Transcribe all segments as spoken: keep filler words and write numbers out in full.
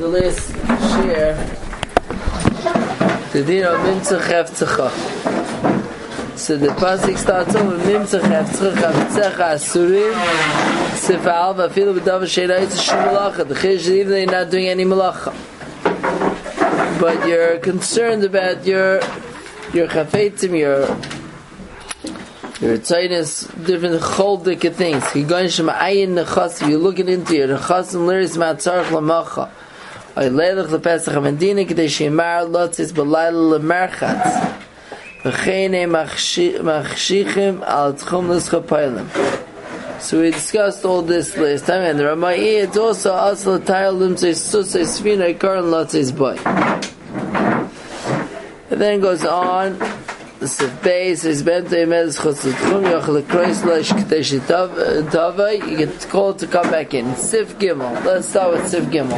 the last share, the din of Mimtzah Chefzecha. So the pasuk starts off with Mimtzah Chefzecha Chavitzecha Asurim Sif Alva Filu B'Davar Sheina Yitzah Shum Malacha. The Chiddush is even though you're not doing any malacha, but you're concerned about your your chafetzim, your your tzaynis, different choldik things. You're going from ayin nechas. You're looking into your nechasim liris ma'atzarich lamacha. I leilach lepesach amendina k'dei sheimar lotzis b'layla lemerchatz v'cheine machshichim al tchum l'schapaylim. So we discussed all this last time, and the Ramai, it's also asla tayal limtzei susay svina ikaran lotzis boy. And then it goes on. The Sif Beis is bentay medes chutzutzum yochel lekrois leish k'teish tavai. You get called to come back in. Sif Gimel. Let's start with Sif Gimel.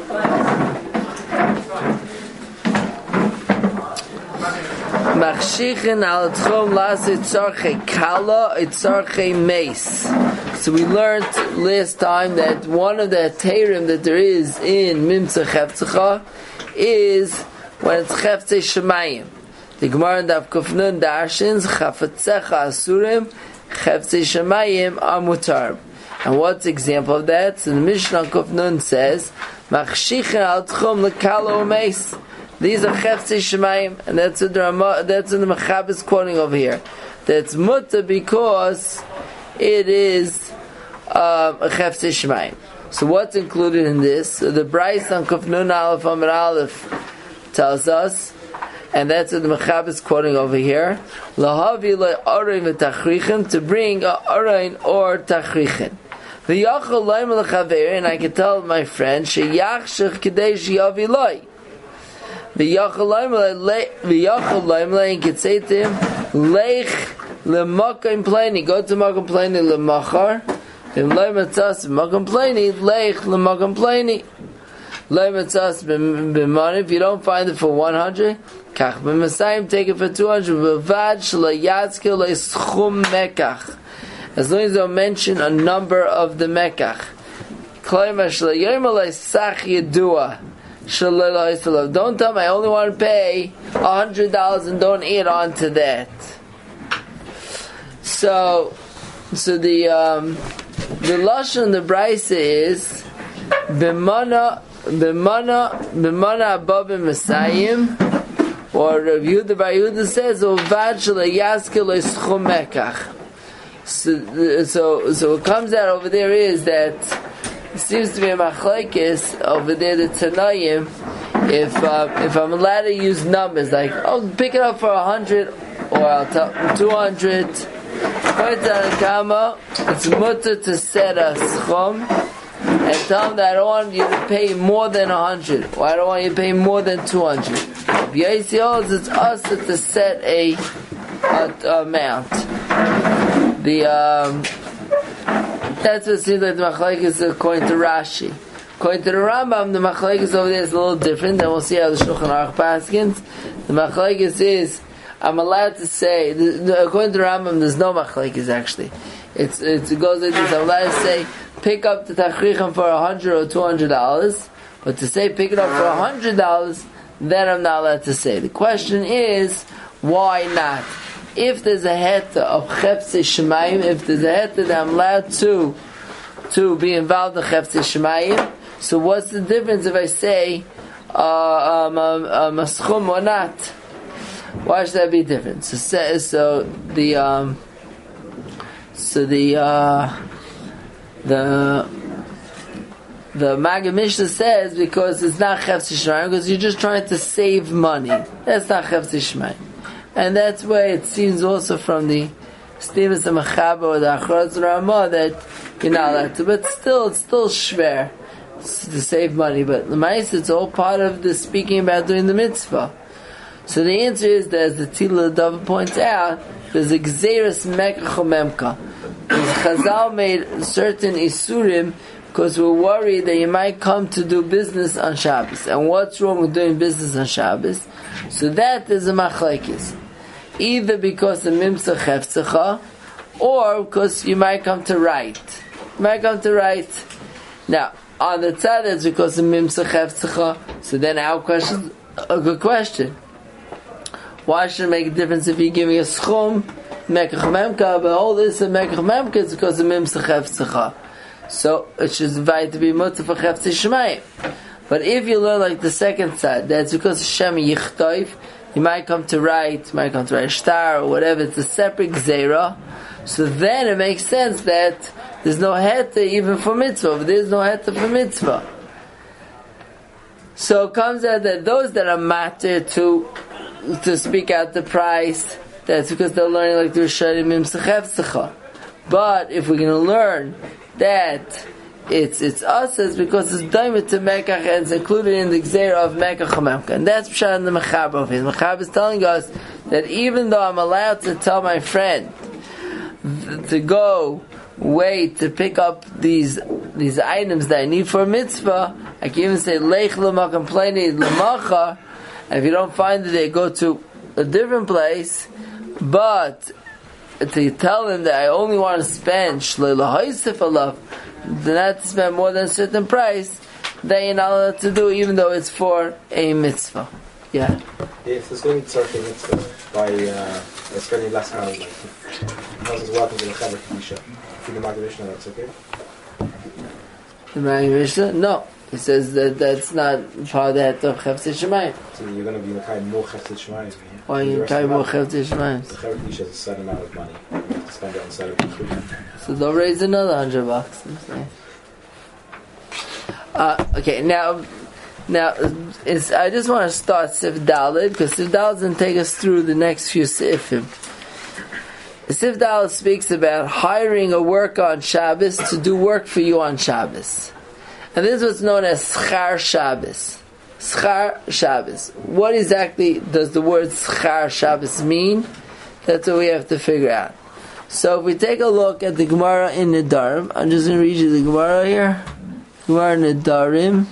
Machshichin al tchum lasi tzarchei kala tzarchei meis. So we learned last time that one of the teirim that there is in Mimtzah Chefzecha is when it's Cheftzei Shemayim. The Gemara in Daf Kufnun darshins Chafetzecha Asurim Cheftzei Shemayim Amutar. And what's the example of that? So the Mishnah Kufnun says Machshichin al tchum lekalo meis. These are Cheftzei Shemayim, and that's what the that's what the Mechab is quoting over here. That's mutter because it is um, a Cheftzei Shemayim. So what's included in this? So the Bryce on Kufnun Aleph Amar Aleph tells us, and that's what the Mechab is quoting over here, Lahavi le'orein v'tachrichin, to bring a orein or tachrichin. V'yachol loim l'chaver, and I can tell my friend, sheyachshich k'dei sheyavi loy. V'yachol loim loim, and can say to him, leich l'makam pleni, go to makam pleni l'machar, v'im loim atzas makam pleni, leich l'makam pleni. Loim atzas b'mani, if you don't find it for one hundred, kach b'masayim, take it for two hundred, v'vad sh'layatzke le'schum mekach. As long as you don't mention a number of the mekach. Kloima sh'layom le'sach yedua. Don't tell me I only want to pay a hundred dollars and don't add on to that. So, so the um, the lashon the brayse is b'mana b'mana b'mana above Messiahim, or Rav Yehuda Bar Yehuda says uvad sh'leyaske le'schum mekach. So, so, so what comes out over there is that it seems to be a machlekes over there, the Tanayim, if uh, if I'm allowed to use numbers, like, oh, pick it up for a hundred, or I'll tell two hundred, it's mutter to set a schum, and tell them that I don't want you to pay more than a hundred, or I don't want you to pay more than two hundred. If Yaisi holds, it's us to set a, a, a amount. The, um, That's what it seems like the machlekes according to Rashi. According to the Rambam, the machlekes over there is a little different, and we'll see how the Shulchan Aruch paskins. The machlekes is, I'm allowed to say, the, the, according to the Rambam, there's no machlekes actually. It's, it's, it goes like this, I'm allowed to say, pick up the tachrichem for a hundred or two hundred dollars, but to say pick it up for a hundred dollars, then I'm not allowed to say. The question is, why not? If there's a heta of Cheftzei Shemayim, if there's a heta that I'm allowed to to be involved in Cheftzei Shemayim, so what's the difference if I say uh, um, um, um, a schum or not? Why should that be different? So, so the um, so the uh, the the Maggid Mishnah says because it's not Cheftzei Shemayim, because you're just trying to save money. That's not Cheftzei Shemayim. And that's why it seems also from the Stevens and Mechaba or the Achrotz Ramah that you're not allowed to. But still, it's still shver to save money. But the Ma'is, it's all part of the speaking about doing the mitzvah. So the answer is that, as the Tila Dava points out, there's a Gzeres Mekach Memka. Chazal made certain Isurim because we're worried that you might come to do business on Shabbos. And what's wrong with doing business on Shabbos? So that is a machlekes. Either because of Mimtzah Chefzecha, or because you might come to write. You might come to write. Now, on the tzad it's because of mimsa hefzecha. So then our question, a good question. Why should it make a difference if you're giving a schum, mekach memka, but all this and mekach memka is because of mimsa hefzecha. So it should invite to be mutzah for hefze shmayim. But if you learn like the second tzad, that's because Hashem yichtoiv, you might come to write, you might come to write a star or whatever, it's a separate gzeira. So then it makes sense that there's no heta even for mitzvah, but there's no heta for mitzvah. So it comes out that those that are matter to to speak out the price, that's because they're learning like the Rishonim Mimsa Hefzecha. But if we're going to learn that it's it's us, it's because it's daimah to Mekach and it's included in the Gzeira of Mekach HaMemka. And that's Pshat in the Mechaber of his. Mechaber is telling us that even though I'm allowed to tell my friend to go wait to pick up these these items that I need for a mitzvah, I can even say Leich L'Makam Pleni L'Macha, and if you don't find it, they go to a different place. But to tell them that I only want to spend Shlei L'Haisif Alav, not to spend more than a certain price, then you're not allowed to do, even though it's for a mitzvah. Yeah. If there's going to be tzarech mitzvah by, uh, by spending less money, like how's it welcome to the Chaver Kedisha? For the Magid Mishnah, that's okay? The Magid Mishnah? No. He says that that's not part of the het of Chefzei Shemayim. So you're going to be Mekai more Chefzei Shemayim. Why are you Mekai more Chefzei Shemayim? The Chaver Kedisha has a certain amount of money. You have to spend it on certain people. So they'll raise another hundred bucks. Uh, okay, now, now it's, I just want to start Sif Daled because Sif Daled doesn't take us through the next few Sifim. Sif Daled speaks about hiring a worker on Shabbos to do work for you on Shabbos, and this is what's known as Schar Shabbos. Schar Shabbos. What exactly does the word Schar Shabbos mean? That's what we have to figure out. So if we take a look at the Gemara in Nedarim, I'm just going to read you the Gemara here. Gemara in Nedarim.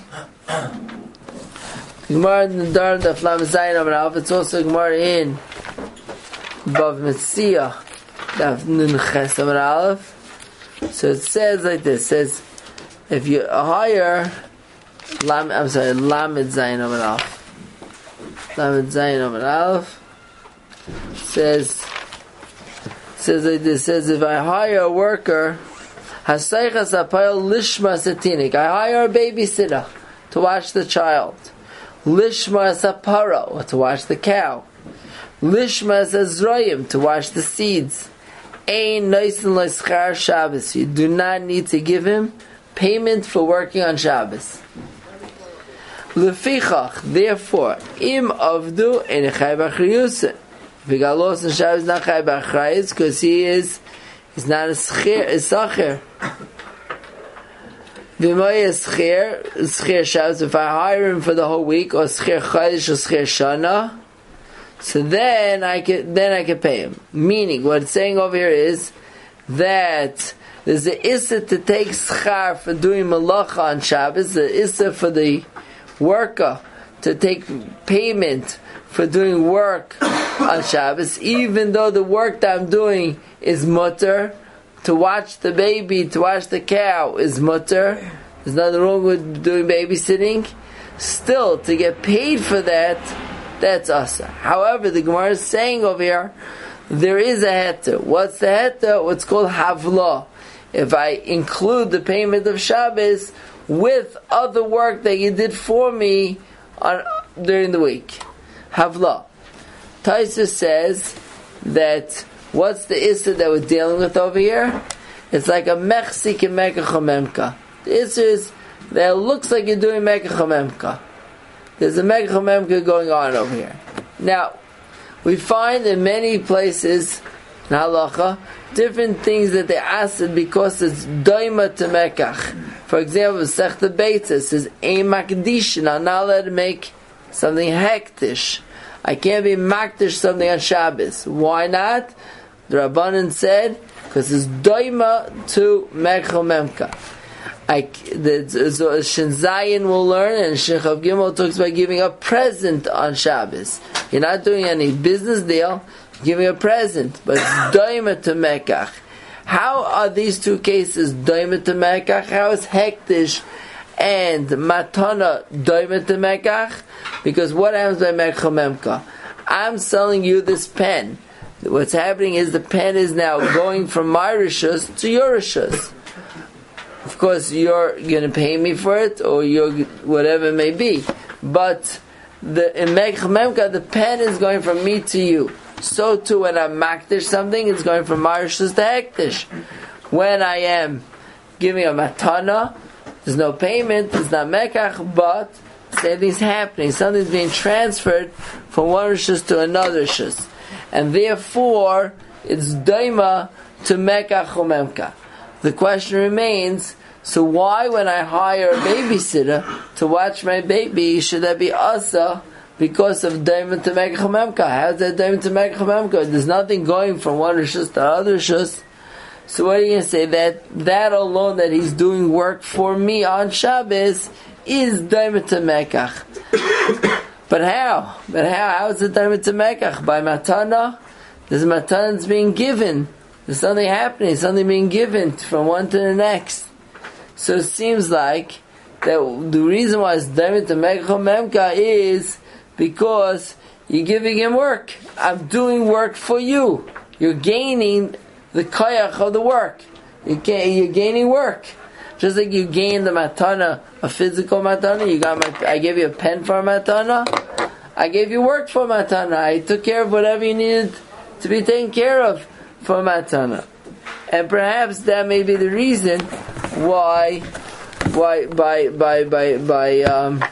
Gemara in Nedarim, the Flam Zayin of Alf. It's also Gemara in Bav Metzia, the Nun Ches of Alf. So it says like this: it says, if you hire, Lam, I'm sorry, Lamed Zayin of Alf. Lamed Zayin of Alf says. Says like this, says if I hire a worker, Hasaychas Apayel Lishma Satinik, I hire a babysitter to watch the child. Lishma Sapara, or to watch the cow. Lishma Zazroyim, to watch the seeds. Ein Noisin Leischar Shabbos, you do not need to give him payment for working on Shabbos. Lefichach, therefore, Im Avdu Enechai Bachriyusin. If he got lost in Shabbos, not Chai B'Achrayis, because he is, he's not a schir, a sacher. V'moy is schir, schir Shabbos, if I hire him for the whole week, or schir Chodesh, or schir Shana, so then I can, then I can pay him. Meaning, what it's saying over here is, that there's the issa to take schar for doing malacha on Shabbos, the issa for the worker to take payment for doing work on Shabbos, even though the work that I'm doing is mutter. To watch the baby, to watch the cow is mutter. There's nothing wrong with doing babysitting. Still, to get paid for that, that's asa. However, the Gemara is saying over here, there is a heta. What's the heta? What's called havla. If I include the payment of Shabbos with other work that you did for me on during the week. Havla. Taisa says that what's the issa that we're dealing with over here? It's like a mechsik and mekach hamemka. The issa is that it looks like you're doing mekach hamemka. There's a mekach hamemka going on over here. Now, we find in many places in halacha different things that they asked because it's doima to mekach. For example, Sechta Beitza says ein makdish, I'm not allowed to make something hektish. I can't be makdish something on Shabbos. Why not? The Rabbanan said, because it's doima to mekach memka. I, the, so Shin Zayin will learn, and Shin Chav Gimel talks about giving a present on Shabbos. You're not doing any business deal, you're giving a present, but it's doima to mekach. How are these two cases doima to mekach? How is hektish and matana doimet to mekach, because what happens by mekach? I'm selling you this pen. What's happening is the pen is now going from my rishus to your rishus. Of course, you're going to pay me for it, or you're whatever it may be. But the in mekach the pen is going from me to you. So too, when I'm makdish something, it's going from my rishus to hektish. When I am giving a matana, there's no payment, there's not mekach, but same thing's happening. Something's being transferred from one rishus to another rishus. And therefore, it's daima to mekach umemka. The question remains, so why when I hire a babysitter to watch my baby, should that be asa because of daima to mekach umemka? How's that daima to mekach umemka? There's nothing going from one rishus to other rishus. So what are you going to say? That that alone, that he's doing work for me on Shabbos, is daima to mekach. But how? But how? How is it daima to mekach? By matana? There's matana that's being given. There's something happening, something being given from one to the next. So it seems like that the reason why it's daima to mekach is because you're giving him work. I'm doing work for you. You're gaining the koyach of the work. You gain, you're gaining work. Just like you gain the matana, a physical matana. You got my, I gave you a pen for a matana. I gave you work for matana. I took care of whatever you needed to be taken care of for matana. And perhaps that may be the reason why, why, by, by, by, by, um,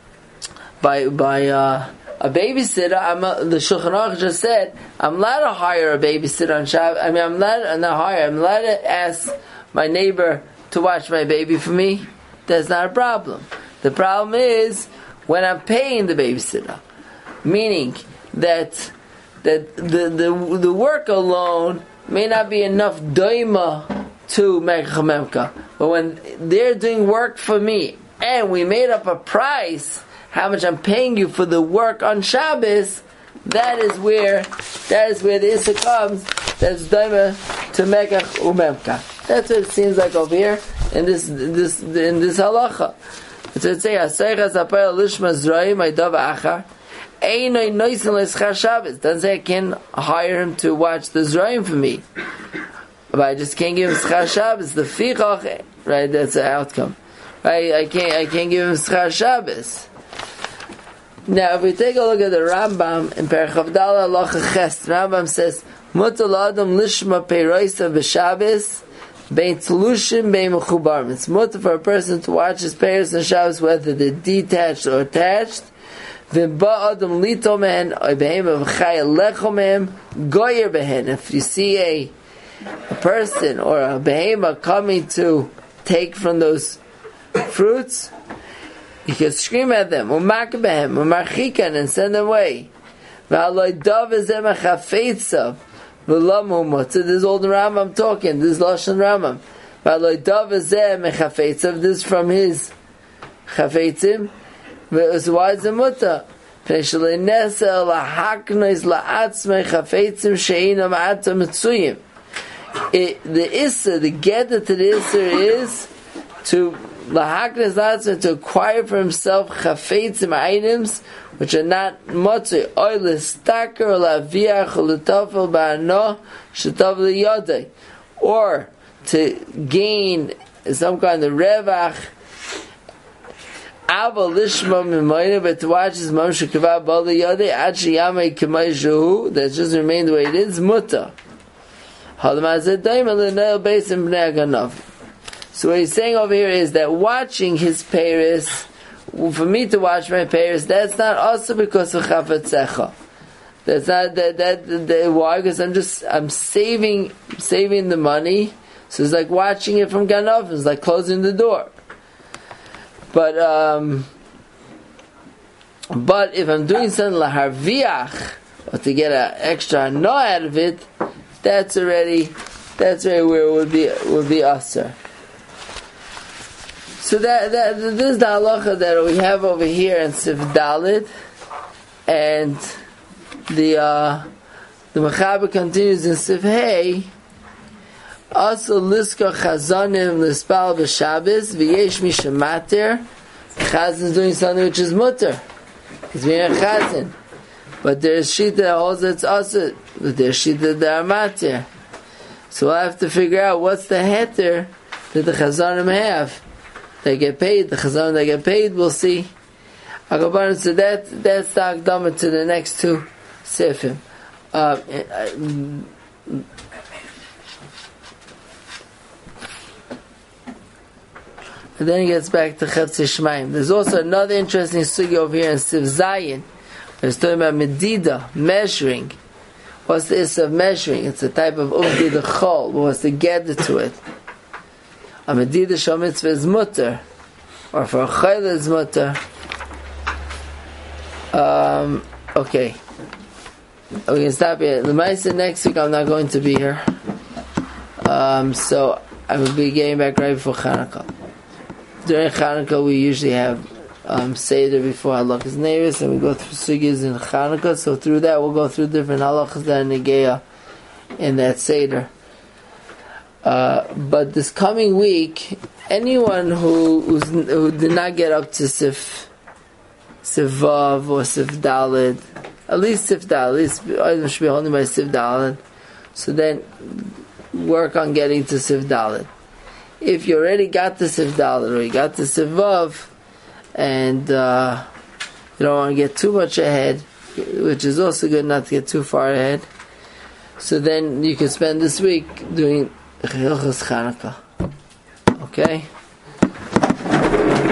by, by, uh, a babysitter, I'm a, the Shulchan Aruch just said, I'm allowed to hire a babysitter on Shabbos. I mean, I'm allowed, I'm not hire, I'm allowed to ask my neighbor to watch my baby for me. That's not a problem. The problem is when I'm paying the babysitter, meaning that that the the, the work alone may not be enough doima to mekach umemka, but when they're doing work for me and we made up a price, how much I'm paying you for the work on Shabbos, that is where that is where the issa comes. That's daima to mekach umemka. That's what it seems like over here in this this in this halacha. It's it say asaycha zapayel lishma zrayim aydav achar einay noisin leschar Shabbos. Doesn't say I can hire him to watch the zrayim for me, but I just can't give him schar Shabbos. The fichach, right? That's the outcome. Right? I can't I can't give him schar Shabbos. Now, if we take a look at the Rambam in Perek Chavdala Halacha Ches, Rambam says, "Mutar la'adam lishma peirosav b'Shabbos, bein tlushim bein mechubarim." It's mutar for a person to watch his peiros on Shabbos, whether they're detached or attached. V'ba adam lito mehen, oy behema v'chaya lecho mehem, goyer behen. If you see a a person or a behema coming to take from those fruits, you can scream at them, u'makabehem, u'marchikan, and send them away. V'aloi dav ezem ha'chafetzav, v'lam humot. So this is all the Rambam talking, this is Lashon Rambam. V'aloi dav ezem ha'chafetzav, this is from his chafetzim. So why is the muta? P'nei shalei nesel lahaknois la'atzmei chafetzim she'inam atam mitzuyim. The issa, the geta to the issa is to lahaknes la'atzmei, to acquire for himself chafetzim items which are not motzei, oy l'staker or la'aviach or l'tofel ba'ano sh'tov l'yodei, or to gain some kind of revach, ava lishma mimayne, but to watch his mom shekava b'al l'yodei ad sheyamei k'may shehu, that just remain the way it is, muta. Halamazet daim l'neil beis in b'nei haganav. So what he's saying over here is that watching his peiros, for me to watch my peiros, that's not also because of chavetzecha. That's not that, that, that why? Because I'm just I'm saving saving the money. So it's like watching it from ganav. It's like closing the door. But um, but if I'm doing something laharviach, or to get an extra no out of it, that's already that's already where it would be would be aser. So that, that this is the halacha that we have over here in Sif Dalit, and the uh, the Mechaber continues in Sif Hey Also liska chazanim lispal b'Shabbos v'yesh mi shemater. Chazan is doing something which is mutter. He's being a chazan. But there's shita that holds it's asur. But there's shita that are mater. So we'll have to figure out what's the heter that the chazanim have. They get paid. The chazanim that get paid, we'll see. So that that's the akdama to the next two sefim. Uh, and then he gets back to Chetz Shemaim. There's also another interesting sugi over here in Siv Zayin. It's talking about medida, measuring. What's the issue of measuring? It's a type of uvdi the chol. What's the gather to it? A medida shal mitzvah is mutter, or for a chayla is mutter. Um, okay. We can stop here. The Maisa next week I'm not going to be here. Um, so I will be getting back right before Chanukah. During Chanukah we usually have um, Seder before Halachas Nevis, and we go through Sugis in Chanukah. So through that we'll go through different Halachas that are Negeya in that Seder. Uh, but this coming week, anyone who who's, who did not get up to Sif Sif Vav or Sif Daled, at least Sif Daled, at least items should be holding by Sif Daled. So then work on getting to Sif Daled. If you already got to Sif Daled or you got to Sif Vav, and uh, you don't want to get too much ahead, which is also good not to get too far ahead, so then you can spend this week doing Hilchos Chanukah. Okay?